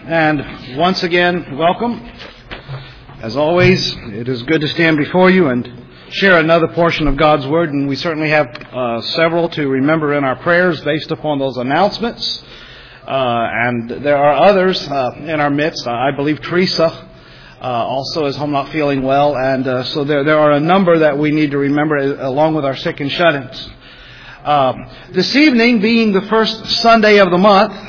And once again, welcome. As always, it is good to stand before you and share another portion of God's Word, and we certainly have several to remember in our prayers based upon those announcements. And there are others in our midst. I believe Teresa also is home not feeling well, and so there are a number that we need to remember along with our sick and shut-ins. This evening, being the first Sunday of the month,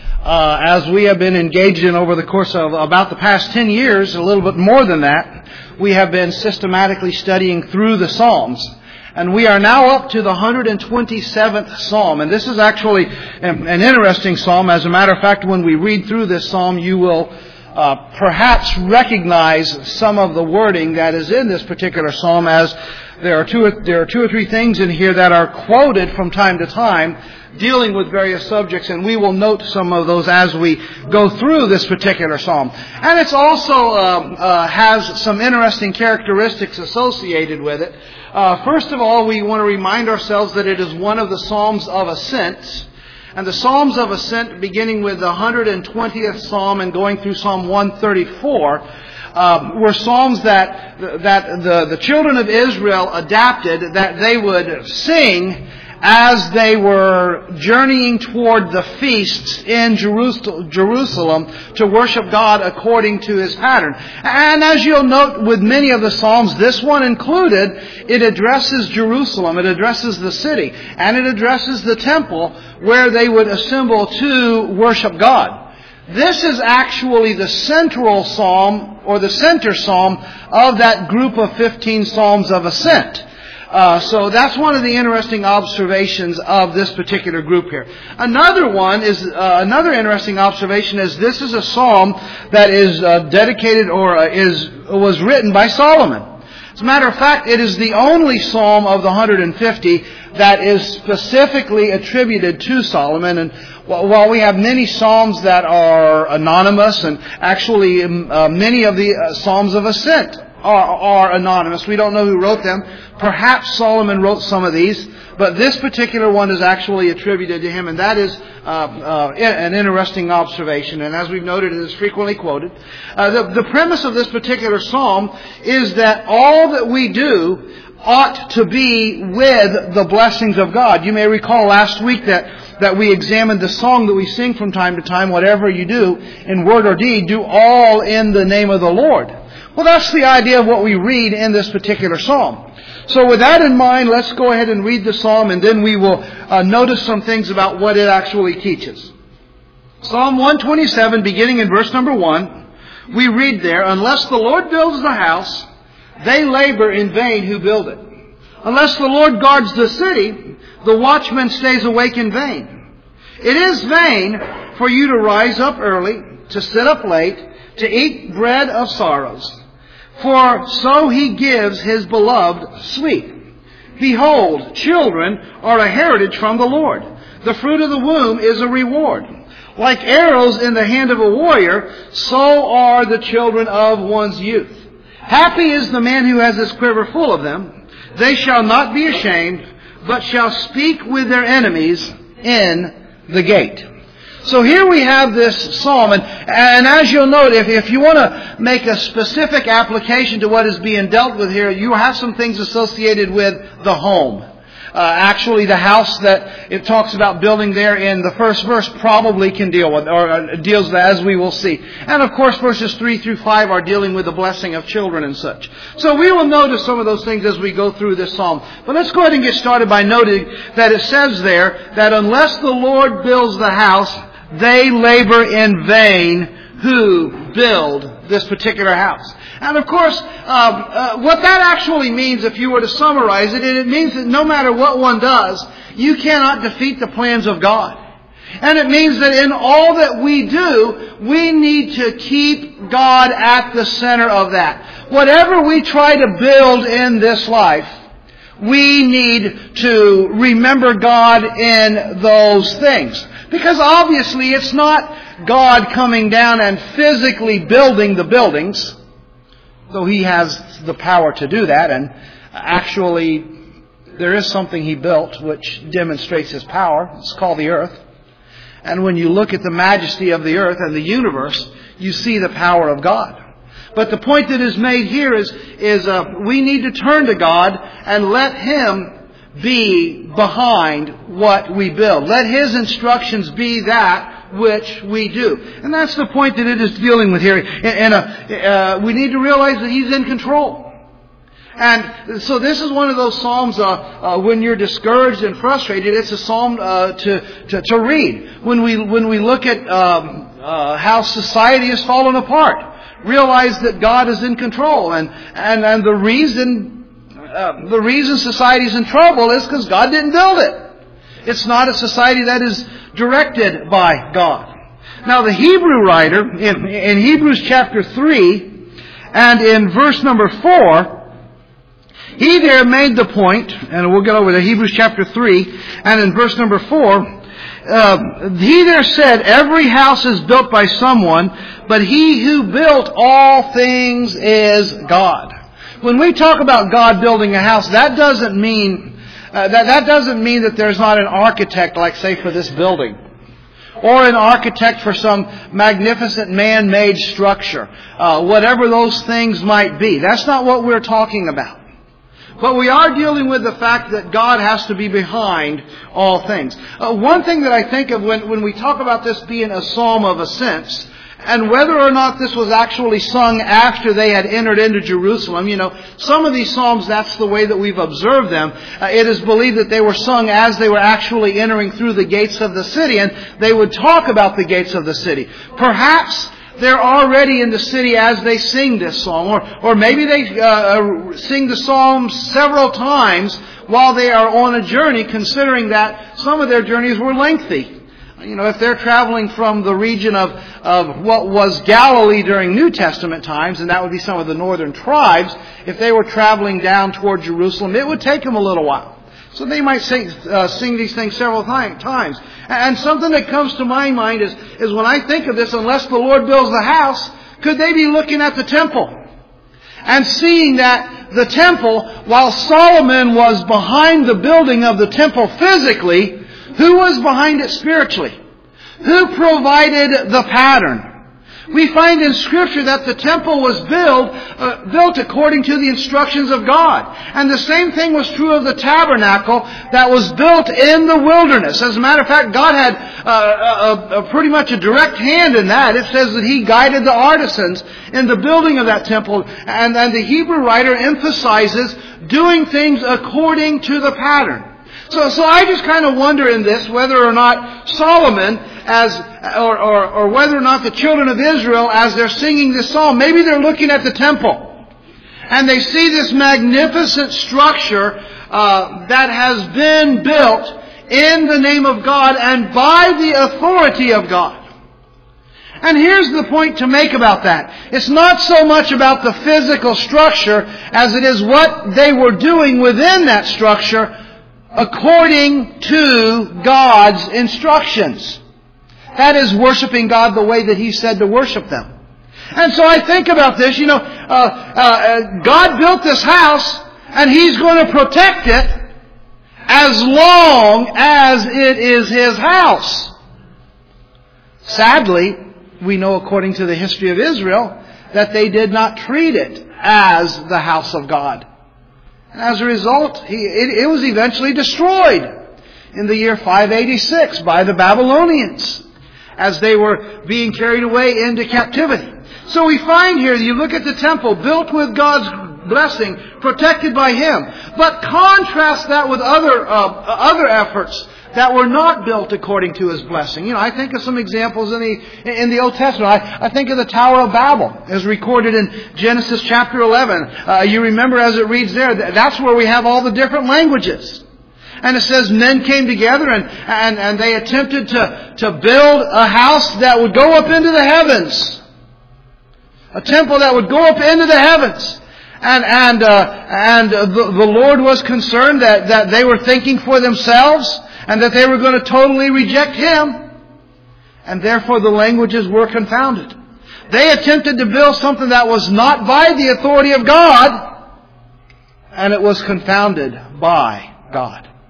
as we have been engaged in over the course of about the past 10 years, a little bit more than that, we have been systematically studying through the Psalms. And we are now up to the 127th Psalm. And this is actually an interesting Psalm. As a matter of fact, when we read through this Psalm, you will perhaps recognize some of the wording that is in this particular Psalm, as there are two or three things in here that are quoted from time to time dealing with various subjects, and we will note some of those as we go through this particular Psalm. And it's also has some interesting characteristics associated with it. First of all, we want to remind ourselves that it is one of the Psalms of Ascent. And the Psalms of Ascent, beginning with the 120th Psalm and going through Psalm 134, were Psalms that the children of Israel adapted, that they would sing as they were journeying toward the feasts in Jerusalem to worship God according to His pattern. And as you'll note with many of the Psalms, this one included, it addresses Jerusalem, it addresses the city, and it addresses the temple where they would assemble to worship God. This is actually the central psalm, or the center psalm, of that group of 15 Psalms of Ascent. So that's one of the interesting observations of this particular group here. Another another interesting observation is this is a psalm that is dedicated or was written by Solomon. As a matter of fact, it is the only psalm of the 150 that is specifically attributed to Solomon. And while we have many psalms that are anonymous, and actually many of the Psalms of Ascent are anonymous. We don't know who wrote them. Perhaps Solomon wrote some of these, but this particular one is actually attributed to him, and that is an interesting observation. And as we've noted, it is frequently quoted. The premise of this particular psalm is that all that we do ought to be with the blessings of God. You may recall last week that we examined the song that we sing from time to time, whatever you do in word or deed, do all in the name of the Lord. Well, that's the idea of what we read in this particular psalm. So with that in mind, let's go ahead and read the psalm, and then we will notice some things about what it actually teaches. Psalm 127, beginning in verse number 1, we read there, "Unless the Lord builds the house, they labor in vain who build it. Unless the Lord guards the city, the watchman stays awake in vain. It is vain for you to rise up early, to sit up late, to eat bread of sorrows. For so He gives His beloved sleep. Behold, children are a heritage from the Lord. The fruit of the womb is a reward. Like arrows in the hand of a warrior, so are the children of one's youth. Happy is the man who has his quiver full of them. They shall not be ashamed, but shall speak with their enemies in the gate." So here we have this psalm, and as you'll note, if you want to make a specific application to what is being dealt with here, you have some things associated with the home. Actually, the house that it talks about building there in the first verse probably can deal with, or deals with, as we will see. And of course, verses 3 through 5 are dealing with the blessing of children and such. So we will notice some of those things as we go through this psalm. But let's go ahead and get started by noting that it says there that unless the Lord builds the house, they labor in vain who build this particular house. And of course, what that actually means, if you were to summarize it, it means that no matter what one does, you cannot defeat the plans of God. And it means that in all that we do, we need to keep God at the center of that. Whatever we try to build in this life, we need to remember God in those things. Because obviously it's not God coming down and physically building the buildings, though He has the power to do that. And actually, there is something He built which demonstrates His power. It's called the earth. And when you look at the majesty of the earth and the universe, you see the power of God. But the point that is made here is we need to turn to God and let Him be behind what we build. Let His instructions be that which we do. And that's the point that it is dealing with here. And we need to realize that He's in control. And so this is one of those psalms when you're discouraged and frustrated, it's a psalm to read. When we look at how society has fallen apart, realize that God is in control. And the reason society's in trouble is because God didn't build it. It's not a society that is directed by God. Now the Hebrew writer, in Hebrews chapter 3, and in verse number 4, he there made the point, and we'll get over to Hebrews chapter 3, and in verse number 4, he there said, every house is built by someone, but he who built all things is God. When we talk about God building a house, that doesn't mean that there's not an architect, like say for this building, or an architect for some magnificent man-made structure, whatever those things might be. That's not what we're talking about. But we are dealing with the fact that God has to be behind all things. One thing that I think of when we talk about this being a psalm of ascents, and whether or not this was actually sung after they had entered into Jerusalem, some of these psalms, that's the way that we've observed them. It is believed that they were sung as they were actually entering through the gates of the city, and they would talk about the gates of the city. Perhaps they're already in the city as they sing this song. Or maybe they sing the psalm several times while they are on a journey, considering that some of their journeys were lengthy. If they're traveling from the region of what was Galilee during New Testament times, and that would be some of the northern tribes, if they were traveling down toward Jerusalem, it would take them a little while. So they might sing these things several times. And something that comes to my mind is when I think of this, unless the Lord builds the house, could they be looking at the temple and seeing that the temple, while Solomon was behind the building of the temple physically, who was behind it spiritually? Who provided the pattern? We find in Scripture that the temple was built according to the instructions of God. And the same thing was true of the tabernacle that was built in the wilderness. As a matter of fact, God had pretty much a direct hand in that. It says that He guided the artisans in the building of that temple. And the Hebrew writer emphasizes doing things according to the pattern. So I just kind of wonder in this whether or not Solomon, or whether or not the children of Israel, as they're singing this psalm, maybe they're looking at the temple and they see this magnificent structure that has been built in the name of God and by the authority of God. And here's the point to make about that. It's not so much about the physical structure as it is what they were doing within that structure according to God's instructions. That is worshiping God the way that He said to worship them. And so I think about this, God built this house and He's going to protect it as long as it is His house. Sadly, we know according to the history of Israel that they did not treat it as the house of God. As a result, it was eventually destroyed in the year 586 by the Babylonians as they were being carried away into captivity. So we find here, you look at the temple built with God's blessing, protected by Him. But contrast that with other efforts that were not built according to His blessing. I think of some examples in the Old Testament. I think of the Tower of Babel, as recorded in Genesis chapter 11. You remember as it reads there, that's where we have all the different languages. And it says men came together and they attempted to build a house that would go up into the heavens. A temple that would go up into the heavens. And the Lord was concerned that they were thinking for themselves, and that they were going to totally reject Him. And therefore the languages were confounded. They attempted to build something that was not by the authority of God, and it was confounded by God.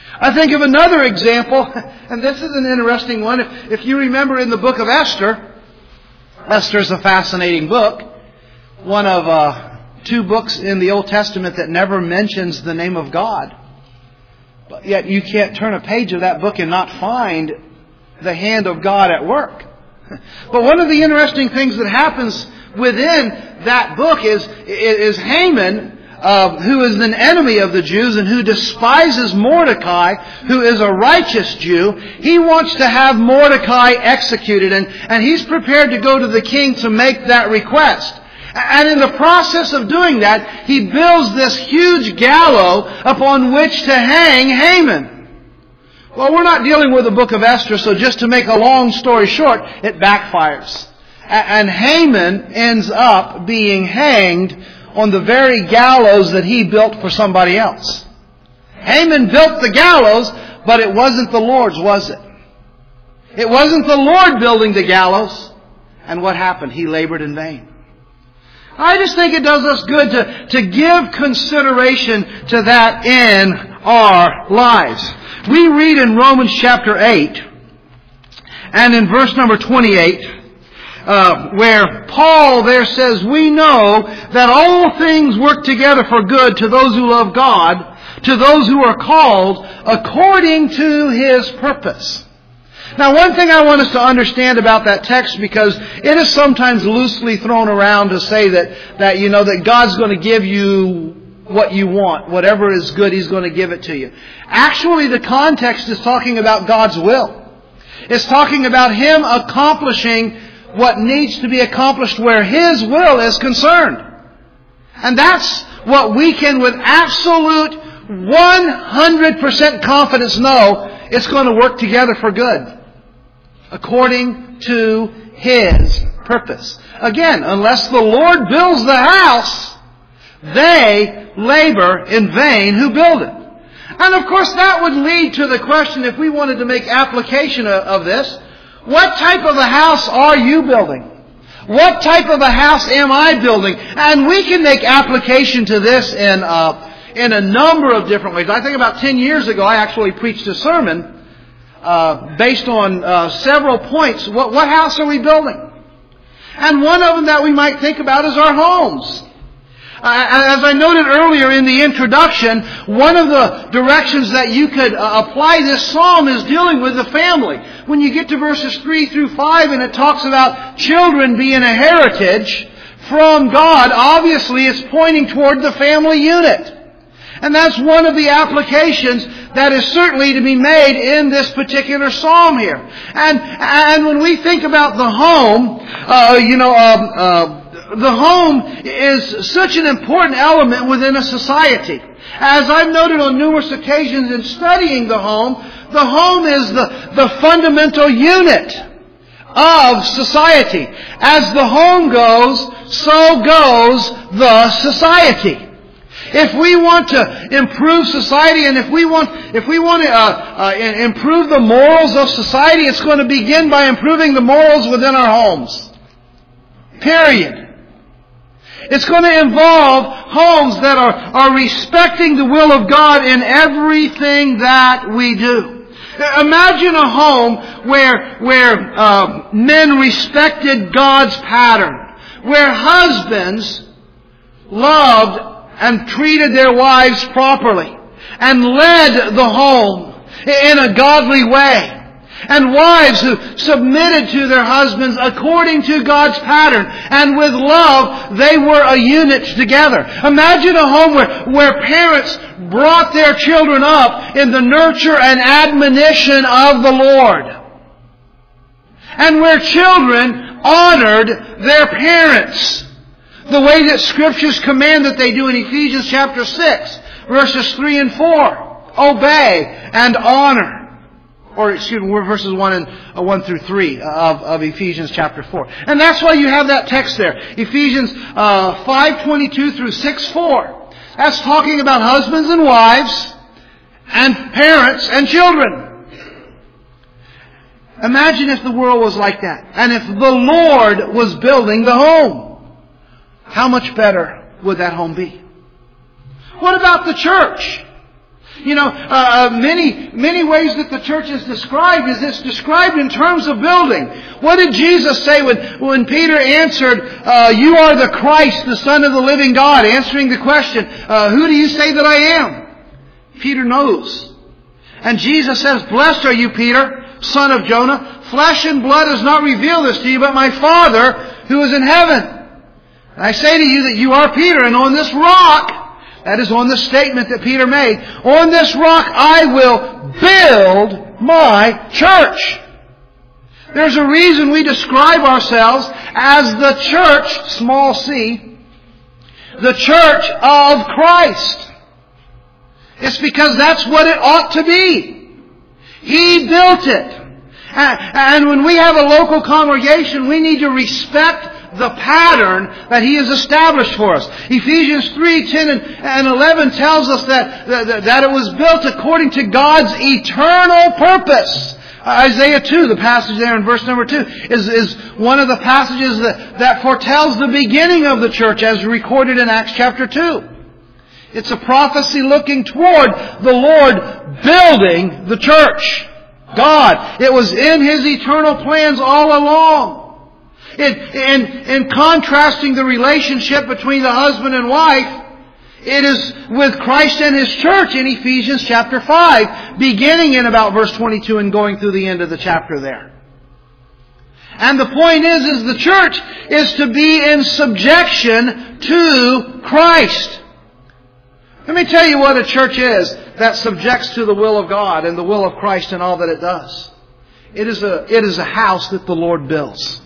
I think of another example, and this is an interesting one. If you remember in the book of Esther, Esther's a fascinating book. One of 2 books in the Old Testament that never mentions the name of God. But yet you can't turn a page of that book and not find the hand of God at work. But one of the interesting things that happens within that book is Haman, who is an enemy of the Jews and who despises Mordecai, who is a righteous Jew. He wants to have Mordecai executed, and he's prepared to go to the king to make that request. And in the process of doing that, he builds this huge gallows upon which to hang Haman. Well, we're not dealing with the book of Esther, so just to make a long story short, it backfires. And Haman ends up being hanged on the very gallows that he built for somebody else. Haman built the gallows, but it wasn't the Lord's, was it? It wasn't the Lord building the gallows. And what happened? He labored in vain. I just think it does us good to give consideration to that in our lives. We read in Romans chapter 8, and in verse number 28, where Paul there says, "We know that all things work together for good to those who love God, to those who are called according to His purpose." Now, one thing I want us to understand about that text, because it is sometimes loosely thrown around to say that God's going to give you what you want. Whatever is good, He's going to give it to you. Actually, the context is talking about God's will. It's talking about Him accomplishing what needs to be accomplished where His will is concerned. And that's what we can with absolute 100% confidence know. It's going to work together for good, according to His purpose. Again, unless the Lord builds the house, they labor in vain who build it. And of course that would lead to the question, if we wanted to make application of this, what type of a house are you building? What type of a house am I building? And we can make application to this in a number of different ways. I think about 10 years ago I actually preached a sermon based on several points. What house are we building? And one of them that we might think about is our homes. As I noted earlier in the introduction, one of the directions that you could apply this psalm is dealing with the family. When you get to verses 3 through 5 and it talks about children being a heritage from God, obviously it's pointing toward the family unit. And that's one of the applications that is certainly to be made in this particular psalm here. And when we think about the home, the home is such an important element within a society. As I've noted on numerous occasions in studying the home is the fundamental unit of society. As the home goes, so goes the society. If we want to improve society, and if we want to improve the morals of society, it's going to begin by improving the morals within our homes. Period. It's going to involve homes that are respecting the will of God in everything that we do. Imagine a home where men respected God's pattern, where husbands loved and treated their wives properly, and led the home in a godly way. And wives who submitted to their husbands according to God's pattern. And with love, they were a unit together. Imagine a home where parents brought their children up in the nurture and admonition of the Lord. And where children honored their parents, the way that Scriptures command that they do in Ephesians chapter 6, verses 3 and 4. Obey and honor. Or, verses 1 through 3 of Ephesians chapter 4. And that's why you have that text there. Ephesians 5:22 through 6:4. That's talking about husbands and wives, and parents and children. Imagine if the world was like that. And if the Lord was building the home. How much better would that home be? What about the church? Many ways that the church is described is it's described in terms of building. What did Jesus say when Peter answered, "You are the Christ, the Son of the living God," answering the question, "Who do you say that I am?" Peter knows. And Jesus says, "Blessed are you, Peter, son of Jonah. Flesh and blood has not revealed this to you, but my Father who is in heaven. And I say to you that you are Peter, and on this rock," that is on the statement that Peter made, "on this rock I will build my church." There's a reason we describe ourselves as the church, small c, the church of Christ. It's because that's what it ought to be. He built it. And when we have a local congregation, we need to respect the pattern that He has established for us. Ephesians 3:10 and 11 tells us that it was built according to God's eternal purpose. Isaiah 2, the passage there in verse number 2, is one of the passages that foretells the beginning of the church as recorded in Acts chapter 2. It's a prophecy looking toward the Lord building the church. God. It was in His eternal plans all along. In contrasting the relationship between the husband and wife, it is with Christ and His church in Ephesians chapter 5, beginning in about verse 22 and going through the end of the chapter there. And the point is the church is to be in subjection to Christ. Let me tell you what a church is that subjects to the will of God and the will of Christ in all that it does. It is a house that the Lord builds.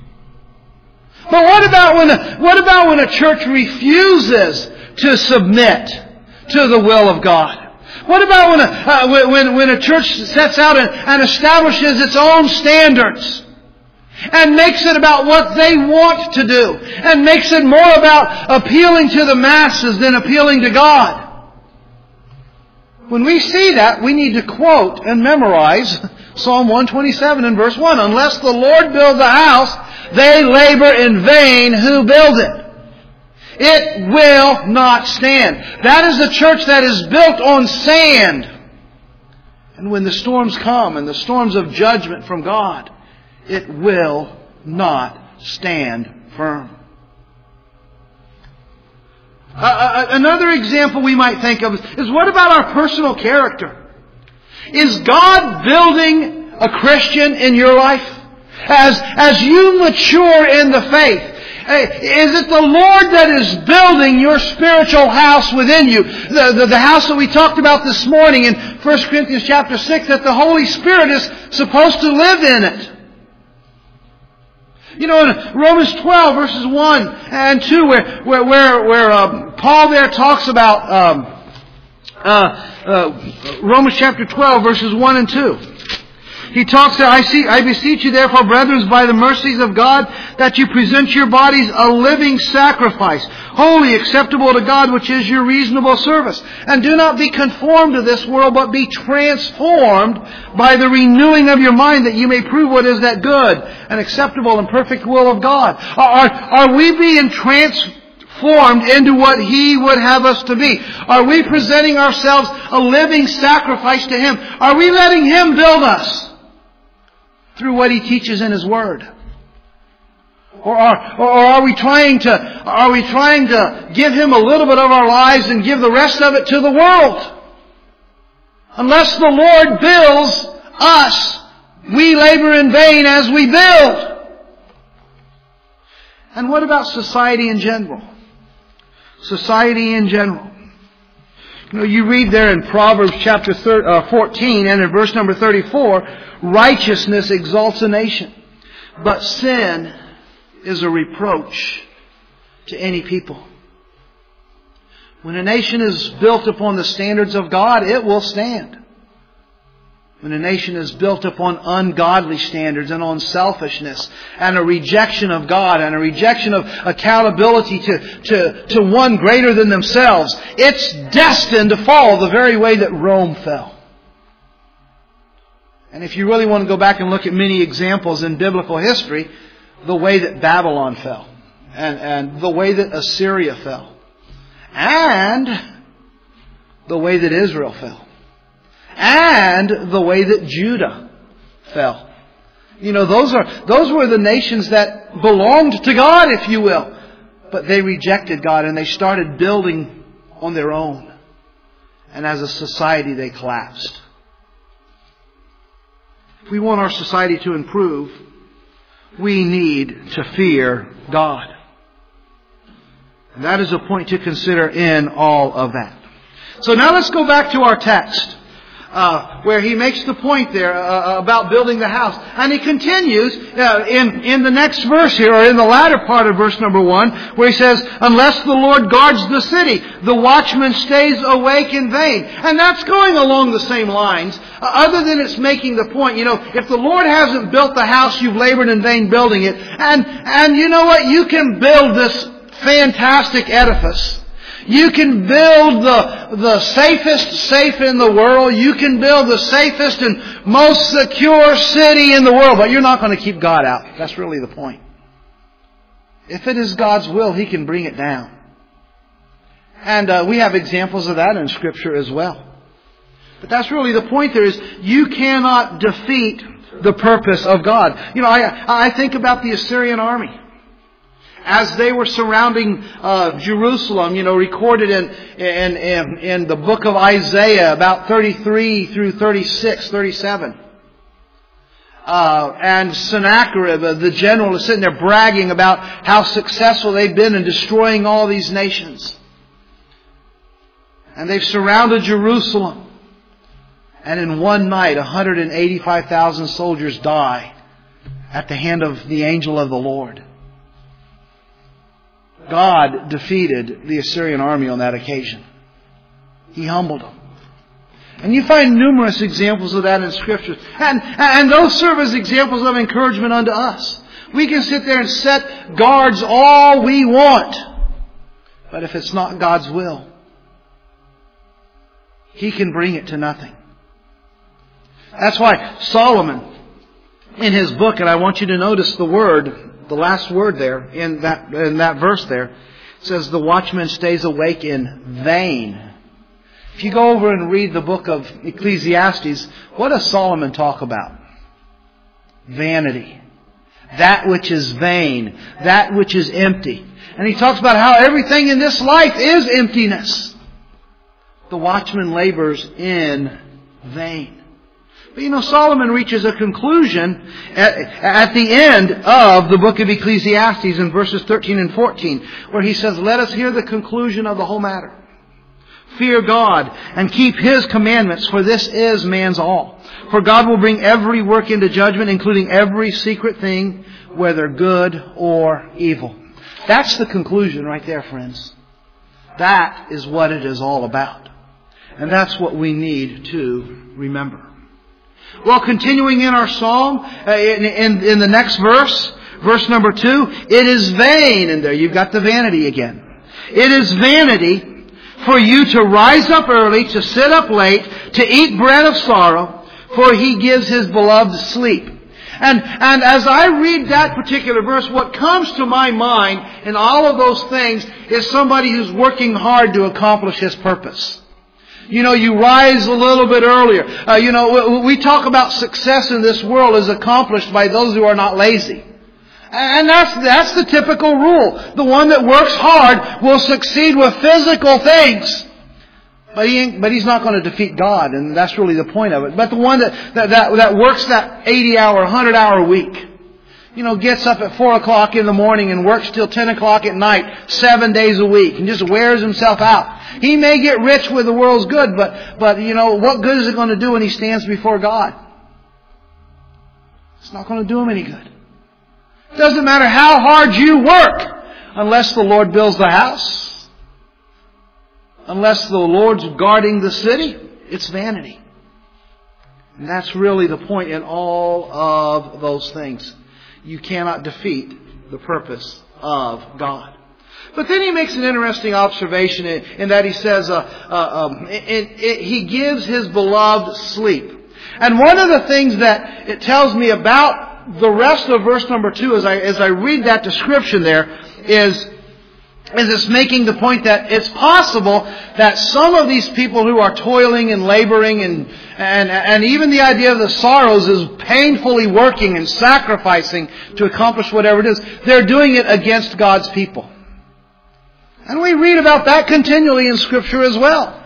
But what about when a church refuses to submit to the will of God? What about when a church sets out and establishes its own standards and makes it about what they want to do and makes it more about appealing to the masses than appealing to God? When we see that, we need to quote and memorize Psalm 127 and verse 1. "Unless the Lord build the house, they labor in vain who build it. It will not stand." That is a church that is built on sand. And when the storms come and the storms of judgment from God, it will not stand firm. Another example we might think of is what about our personal character? Is God building a Christian in your life? As you mature in the faith, is it the Lord that is building your spiritual house within you? The house that we talked about this morning in 1 Corinthians chapter 6, that the Holy Spirit is supposed to live in it. In Romans 12 verses 1 and 2 where Paul there talks about Romans chapter 12 verses 1 and 2. He talks there, I beseech you therefore, brethren, by the mercies of God, that you present your bodies a living sacrifice, holy, acceptable to God, which is your reasonable service. And do not be conformed to this world, but be transformed by the renewing of your mind, that you may prove what is that good and acceptable and perfect will of God. Are we being transformed into what He would have us to be? Are we presenting ourselves a living sacrifice to Him? Are we letting Him build us through what He teaches in His Word? Or are we trying to give Him a little bit of our lives and give the rest of it to the world? Unless the Lord builds us, we labor in vain as we build. And what about society in general? Society in general. You read there in Proverbs chapter 14 and in verse number 34, righteousness exalts a nation, but sin is a reproach to any people. When a nation is built upon the standards of God, it will stand. When a nation is built upon ungodly standards and on selfishness and a rejection of God and a rejection of accountability to one greater than themselves, it's destined to fall the very way that Rome fell. And if you really want to go back and look at many examples in biblical history, the way that Babylon fell and the way that Assyria fell and the way that Israel fell. and the way that Judah fell. You know, those were the nations that belonged to God, if you will. But they rejected God and they started building on their own. And as a society, they collapsed. If we want our society to improve, we need to fear God. And that is a point to consider in all of that. So now let's go back to our text, where he makes the point there about building the house. And he continues in the next verse here, or in the latter part of verse number 1, where he says, unless the Lord guards the city, the watchman stays awake in vain. And that's going along the same lines, other than it's making the point, if the Lord hasn't built the house, you've labored in vain building it. And you know what? You can build this fantastic edifice. You can build the safest safe in the world. You can build the safest and most secure city in the world. But you're not going to keep God out. That's really the point. If it is God's will, He can bring it down. And we have examples of that in Scripture as well. But that's really the point there is you cannot defeat the purpose of God. I think about the Assyrian army. As they were surrounding Jerusalem, recorded in the book of Isaiah, about 33 through 36, 37. And Sennacherib, the general, is sitting there bragging about how successful they've been in destroying all these nations. And they've surrounded Jerusalem. And in one night, 185,000 soldiers die at the hand of the angel of the Lord. God defeated the Assyrian army on that occasion. He humbled them. And you find numerous examples of that in Scripture. And those serve as examples of encouragement unto us. We can sit there and set guards all we want. But if it's not God's will, He can bring it to nothing. That's why Solomon, in his book, and I want you to notice the last word there, in that verse there, says the watchman stays awake in vain. If you go over and read the book of Ecclesiastes, what does Solomon talk about? Vanity. That which is vain. That which is empty. And he talks about how everything in this life is emptiness. The watchman labors in vain. But Solomon reaches a conclusion at the end of the book of Ecclesiastes in verses 13 and 14, where he says, let us hear the conclusion of the whole matter. Fear God and keep His commandments, for this is man's all. For God will bring every work into judgment, including every secret thing, whether good or evil. That's the conclusion right there, friends. That is what it is all about. And that's what we need to remember. Well, continuing in our psalm, in the next verse, verse number 2, it is vain, and there you've got the vanity again. It is vanity for you to rise up early, to sit up late, to eat bread of sorrow, for He gives His beloved sleep. And as I read that particular verse, what comes to my mind in all of those things is somebody who's working hard to accomplish his purpose. You rise a little bit earlier. We talk about success in this world is accomplished by those who are not lazy. And that's the typical rule. The one that works hard will succeed with physical things. But he's not going to defeat God, and that's really the point of it. But the one that works that 80-hour, 100-hour week, gets up at 4 o'clock in the morning and works till 10 o'clock at night, 7 days a week, and just wears himself out. He may get rich with the world's good, but what good is it going to do when he stands before God? It's not going to do him any good. It doesn't matter how hard you work, unless the Lord builds the house, unless the Lord's guarding the city, it's vanity. And that's really the point in all of those things. You cannot defeat the purpose of God. But then he makes an interesting observation in that he says, He gives His beloved sleep. And one of the things that it tells me about the rest of verse number 2 as I read that description there is is it's making the point that it's possible that some of these people who are toiling and laboring and even the idea of the sorrows is painfully working and sacrificing to accomplish whatever it is, they're doing it against God's people. And we read about that continually in Scripture as well.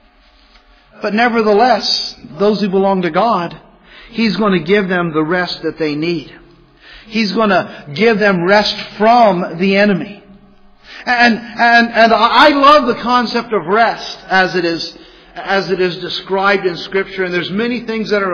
But nevertheless, those who belong to God, He's going to give them the rest that they need. He's going to give them rest from the enemy. And I love the concept of rest as it is described in Scripture. And there's many things that are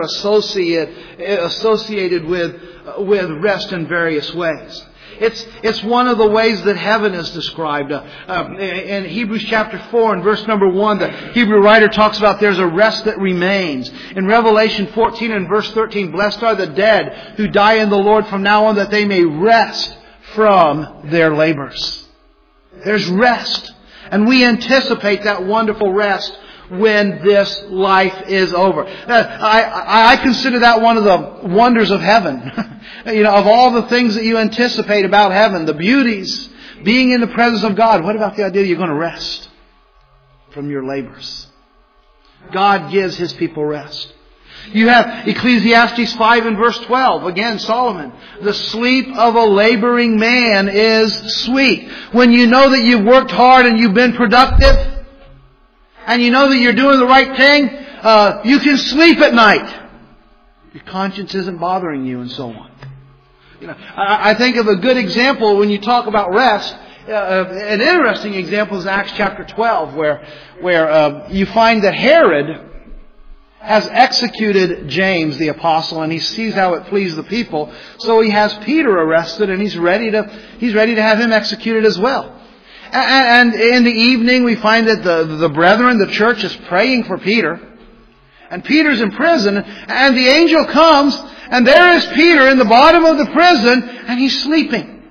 associated with rest in various ways. It's one of the ways that heaven is described. In Hebrews chapter 4 and verse number 1, the Hebrew writer talks about there's a rest that remains. In Revelation 14 and verse 13, blessed are the dead who die in the Lord from now on, that they may rest from their labors. There's rest. And we anticipate that wonderful rest when this life is over. I consider that one of the wonders of heaven. Of all the things that you anticipate about heaven, the beauties, being in the presence of God, what about the idea that you're going to rest from your labors? God gives His people rest. You have Ecclesiastes 5 and verse 12. Again, Solomon. The sleep of a laboring man is sweet. When you know that you've worked hard and you've been productive, and you know that you're doing the right thing, you can sleep at night. Your conscience isn't bothering you and so on. I think of a good example when you talk about rest. An interesting example is Acts chapter 12, where you find that Herod has executed James the apostle, and he sees how it pleased the people. So he has Peter arrested, and he's ready to have him executed as well. And in the evening we find that the brethren, the church, is praying for Peter. And Peter's in prison, and the angel comes, and there is Peter in the bottom of the prison, and he's sleeping.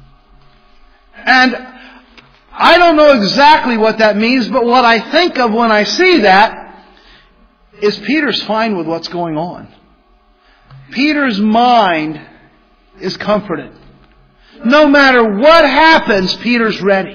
And I don't know exactly what that means, but what I think of when I see that is Peter's fine with what's going on. Peter's mind is comforted. No matter what happens, Peter's ready.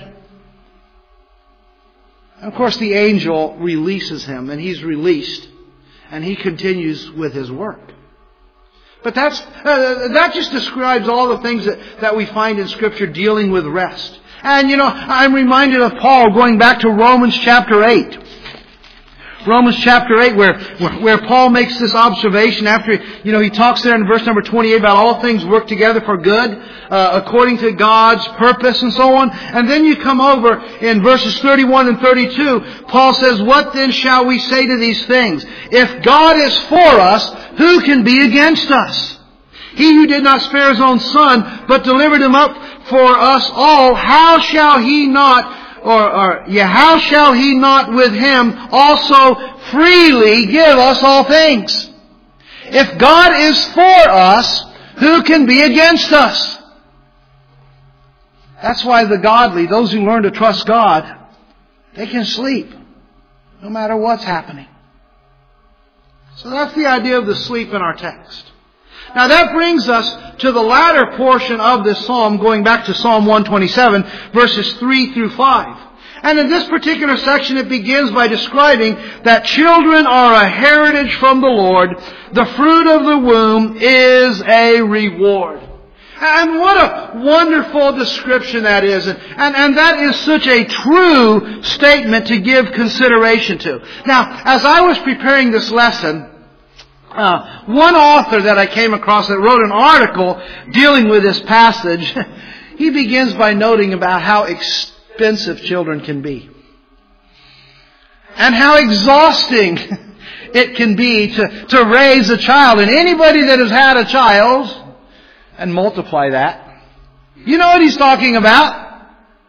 And of course, the angel releases him, and he's released, and he continues with his work. But that just describes all the things that we find in Scripture dealing with rest. And I'm reminded of Paul going back to Romans chapter 8. Romans chapter 8, where Paul makes this observation after, he talks there in verse number 28 about all things work together for good, according to God's purpose and so on. And then you come over in verses 31 and 32, Paul says, what then shall we say to these things? If God is for us, who can be against us? He who did not spare His own Son, but delivered Him up for us all, how shall He not how shall He not with Him also freely give us all things? If God is for us, who can be against us? That's why the godly, those who learn to trust God, they can sleep no matter what's happening. So that's the idea of the sleep in our text. Now that brings us to the latter portion of this psalm, going back to Psalm 127, verses 3 through 5. And in this particular section it begins by describing that children are a heritage from the Lord. The fruit of the womb is a reward. And what a wonderful description that is. And that is such a true statement to give consideration to. Now, as I was preparing this lesson, one author that I came across that wrote an article dealing with this passage, he begins by noting about how expensive children can be. And how exhausting it can be to raise a child. And anybody that has had a child, and multiply that, you know what he's talking about.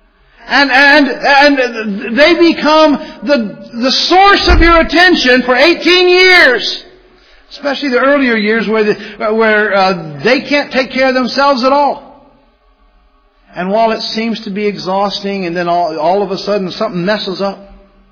And they become the source of your attention for 18 years. Especially the earlier years where they can't take care of themselves at all. And while it seems to be exhausting, and then all of a sudden something messes up,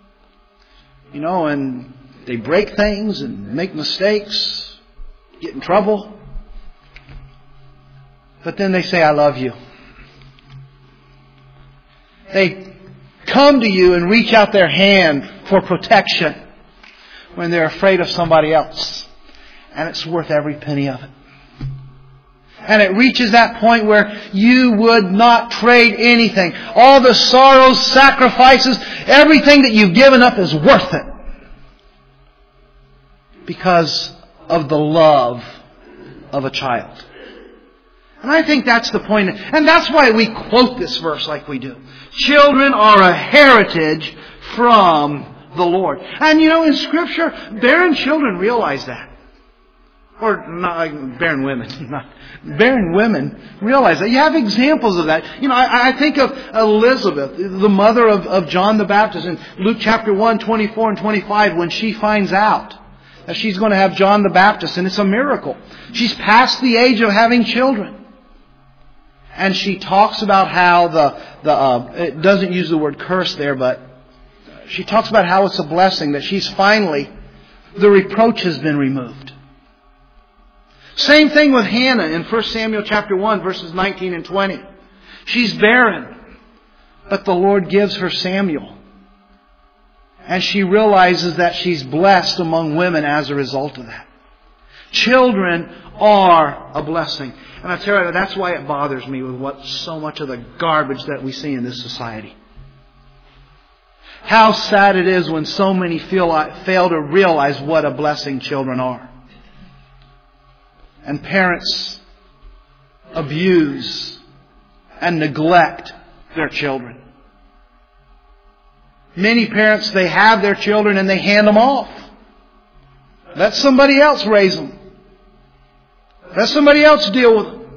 and they break things and make mistakes, get in trouble. But then they say, I love you. They come to you and reach out their hand for protection when they're afraid of somebody else. And it's worth every penny of it. And it reaches that point where you would not trade anything. All the sorrows, sacrifices, everything that you've given up is worth it. Because of the love of a child. And I think that's the point. And that's why we quote this verse like we do. Children are a heritage from the Lord. And in Scripture, barren children realize that. Or not barren women. Barren women realize that. You have examples of that. I think of Elizabeth, the mother of John the Baptist, in Luke chapter 1, 24 and 25, when she finds out that she's going to have John the Baptist, and it's a miracle. She's past the age of having children. And she talks about how it doesn't use the word curse there, but she talks about how it's a blessing that she's finally, the reproach has been removed. Same thing with Hannah in 1 Samuel chapter 1, verses 19 and 20. She's barren, but the Lord gives her Samuel. And she realizes that she's blessed among women as a result of that. Children are a blessing. And I tell you, that's why it bothers me with so much of the garbage that we see in this society. How sad it is when so many fail to realize what a blessing children are. And parents abuse and neglect their children. Many parents, they have their children and they hand them off. Let somebody else raise them. Let somebody else deal with them.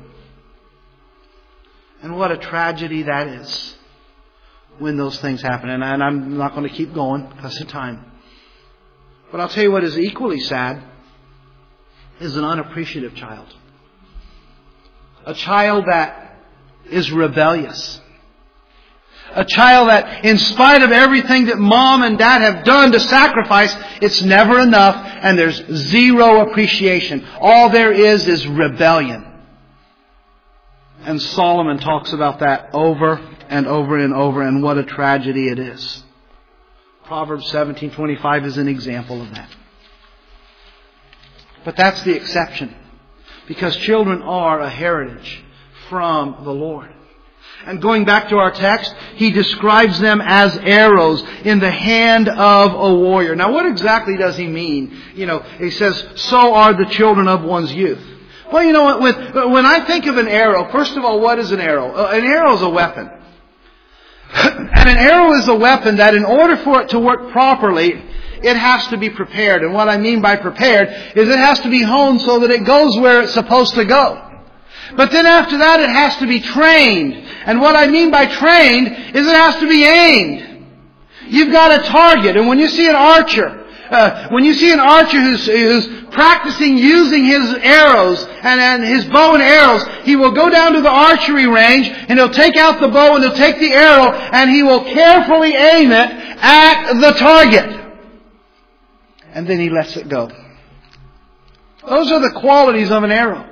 And what a tragedy that is when those things happen. And I'm not going to keep going because of time. But I'll tell you what is equally sad is an unappreciative child. A child that is rebellious. A child that, in spite of everything that mom and dad have done to sacrifice, it's never enough and there's zero appreciation. All there is rebellion. And Solomon talks about that over and over and over, and what a tragedy it is. Proverbs 17:25 is an example of that. But that's the exception. Because children are a heritage from the Lord. And going back to our text, he describes them as arrows in the hand of a warrior. Now what exactly does he mean? He says, so are the children of one's youth. Well, you know what? When I think of an arrow, first of all, what is an arrow? An arrow is a weapon. And an arrow is a weapon that in order for it to work properly, it has to be prepared. And what I mean by prepared is it has to be honed so that it goes where it's supposed to go. But then after that, it has to be trained. And what I mean by trained is it has to be aimed. You've got a target. And when you see an archer, who's practicing using his arrows and his bow and arrows, he will go down to the archery range and he'll take out the bow and he'll take the arrow and he will carefully aim it at the target. And then he lets it go. Those are the qualities of an arrow.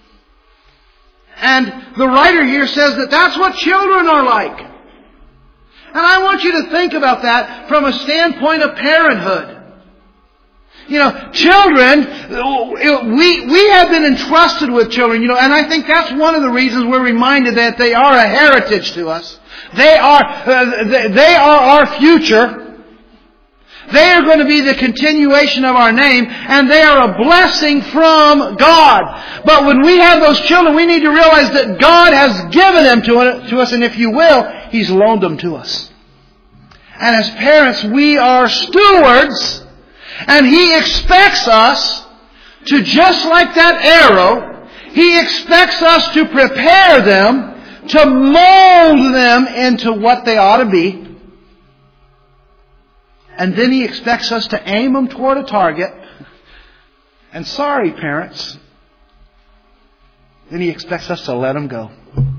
And the writer here says that that's what children are like. And I want you to think about that from a standpoint of parenthood. Children, we have been entrusted with children, and I think that's one of the reasons we're reminded that they are a heritage to us. They are our future. They are going to be the continuation of our name, and they are a blessing from God. But when we have those children, we need to realize that God has given them to us, and if you will, He's loaned them to us. And as parents, we are stewards, and He expects us to, just like that arrow, He expects us to prepare them, to mold them into what they ought to be. And then He expects us to aim them toward a target. And sorry, parents, then He expects us to let them go.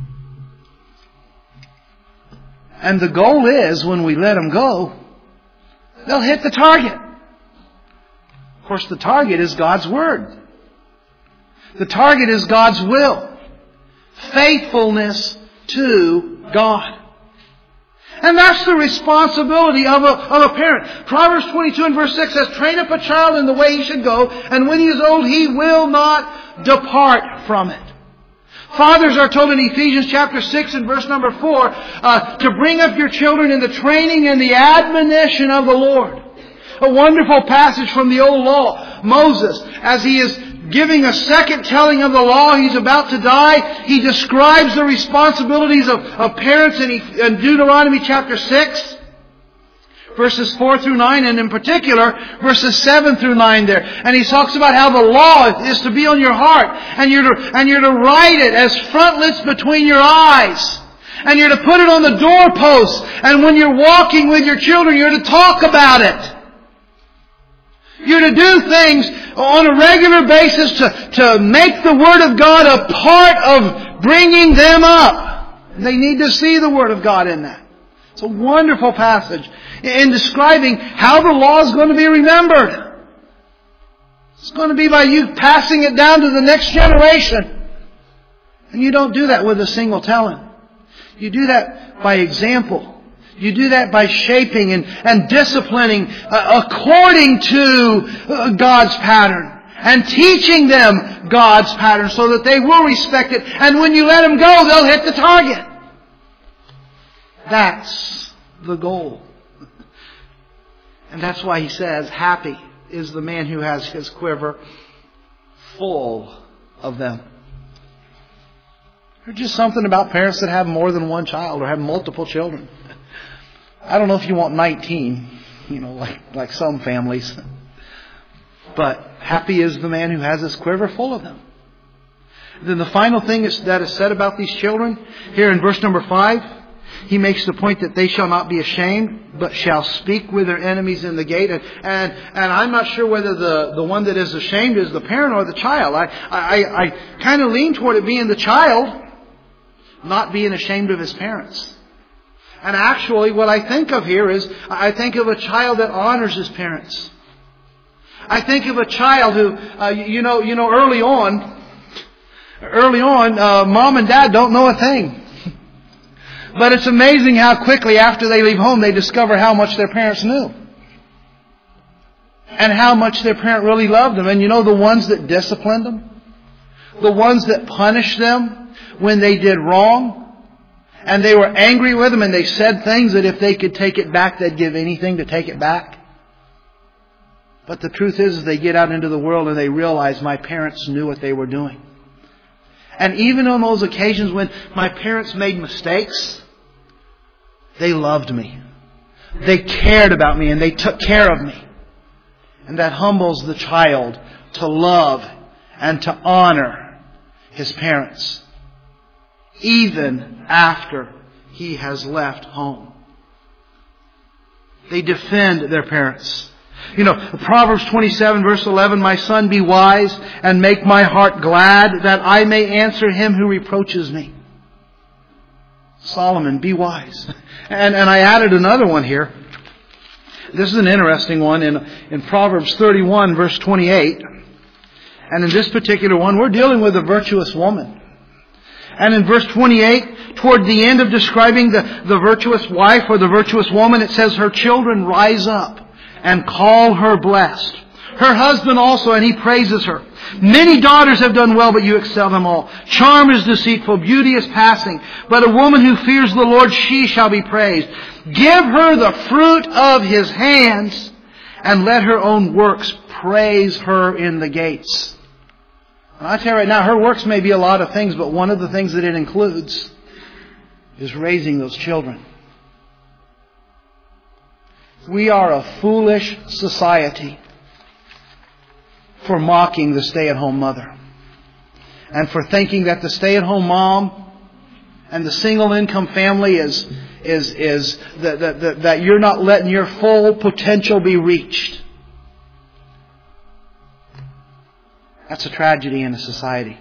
And the goal is, when we let them go, they'll hit the target. Of course, the target is God's Word. The target is God's will. Faithfulness to God. And that's the responsibility of a parent. Proverbs 22 and verse 6 says, train up a child in the way he should go, and when he is old, he will not depart from it. Fathers are told in Ephesians chapter 6 and verse number 4 to bring up your children in the training and the admonition of the Lord. A wonderful passage from the old law. Moses, as he is giving a second telling of the law, he's about to die. He describes the responsibilities of parents in Deuteronomy chapter 6. Verses 4 through 9, and in particular, verses 7 through 9 there. And he talks about how the law is to be on your heart. And you're to write it as frontlets between your eyes. And you're to put it on the doorposts. And when you're walking with your children, you're to talk about it. You're to do things on a regular basis to make the Word of God a part of bringing them up. They need to see the Word of God in that. It's a wonderful passage in describing how the law is going to be remembered. It's going to be by you passing it down to the next generation. And you don't do that with a single telling. You do that by example. You do that by shaping and disciplining according to God's pattern. And teaching them God's pattern so that they will respect it. And when you let them go, they'll hit the target. That's the goal. And that's why he says, happy is the man who has his quiver full of them. There's just something about parents that have more than one child or have multiple children. I don't know if you want 19, like some families. But happy is the man who has his quiver full of them. Then the final thing that is said about these children, here in verse number 5, he makes the point that they shall not be ashamed, but shall speak with their enemies in the gate. And I'm not sure whether the one that is ashamed is the parent or the child. I kind of lean toward it being the child, not being ashamed of his parents. And actually, what I think of here is, I think of a child that honors his parents. I think of a child who, early on, mom and dad don't know a thing. But it's amazing how quickly after they leave home, they discover how much their parents knew. And how much their parent really loved them. And the ones that disciplined them, the ones that punished them when they did wrong, and they were angry with them and they said things that if they could take it back, they'd give anything to take it back. But the truth is they get out into the world and they realize my parents knew what they were doing. And even on those occasions when my parents made mistakes, they loved me. They cared about me and they took care of me. And that humbles the child to love and to honor his parents, even after he has left home. They defend their parents. Proverbs 27 verse 11, my son, be wise and make my heart glad that I may answer him who reproaches me. Solomon, be wise. And I added another one here. This is an interesting one in Proverbs 31 verse 28. And in this particular one, we're dealing with a virtuous woman. And in verse 28, toward the end of describing the virtuous wife or the virtuous woman, it says, her children rise up and call her blessed. Her husband also, and he praises her. Many daughters have done well, but you excel them all. Charm is deceitful, beauty is passing. But a woman who fears the Lord, she shall be praised. Give her the fruit of his hands, and let her own works praise her in the gates. And I tell you right now, her works may be a lot of things, but one of the things that it includes is raising those children. We are a foolish society for mocking the stay-at-home mother. And for thinking that the stay-at-home mom and the single-income family is that you're not letting your full potential be reached. That's a tragedy in a society.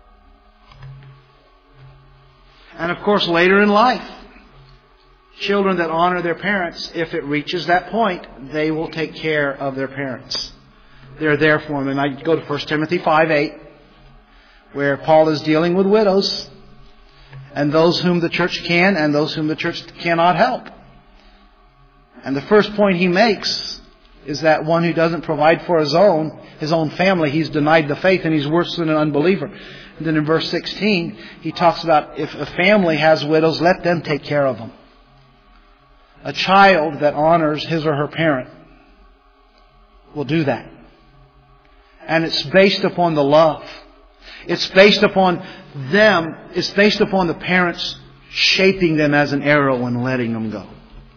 And of course, later in life, children that honor their parents, if it reaches that point, they will take care of their parents. They're there for them. And I go to 1 Timothy 5:8, where Paul is dealing with widows and those whom the church can and those whom the church cannot help. And the first point he makes is that one who doesn't provide for his own family, he's denied the faith and he's worse than an unbeliever. And then in verse 16, he talks about if a family has widows, let them take care of them. A child that honors his or her parent will do that. And it's based upon the love. It's based upon them. It's based upon the parents shaping them as an arrow and letting them go.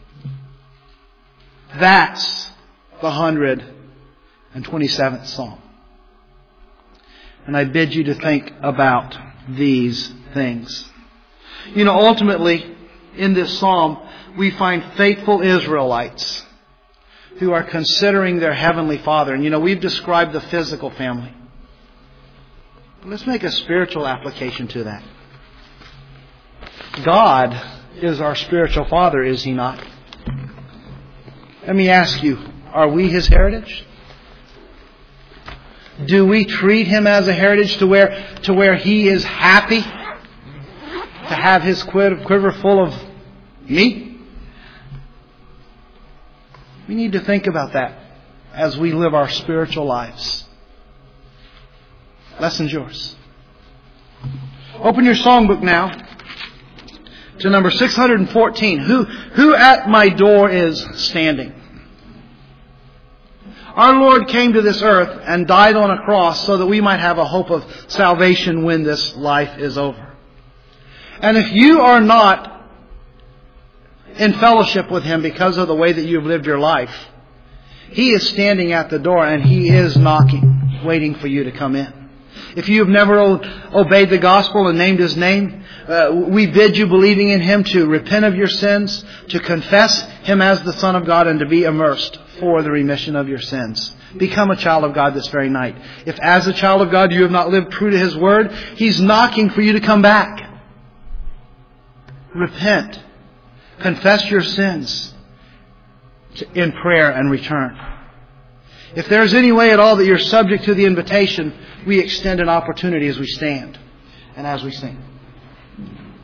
That's the 127th Psalm. And I bid you to think about these things. You know, ultimately, in this Psalm, we find faithful Israelites who are considering their Heavenly Father. And you know, we've described the physical family. Let's make a spiritual application to that. God is our spiritual Father, is He not? Let me ask you, are we His heritage? Do we treat Him as a heritage to where He is happy to have His quiver full of meat? We need to think about that as we live our spiritual lives. Lesson's yours. Open your songbook now to number 614. Who at my door is standing? Our Lord came to this earth and died on a cross so that we might have a hope of salvation when this life is over. And if you are not in fellowship with Him because of the way that you've lived your life, He is standing at the door and He is knocking, waiting for you to come in. If you have never obeyed the gospel and named His name, we bid you, believing in Him, to repent of your sins, to confess Him as the Son of God, and to be immersed for the remission of your sins. Become a child of God this very night. If as a child of God you have not lived true to His Word, He's knocking for you to come back. Repent. Confess your sins in prayer and return. If there's any way at all that you're subject to the invitation, we extend an opportunity as we stand and as we sing.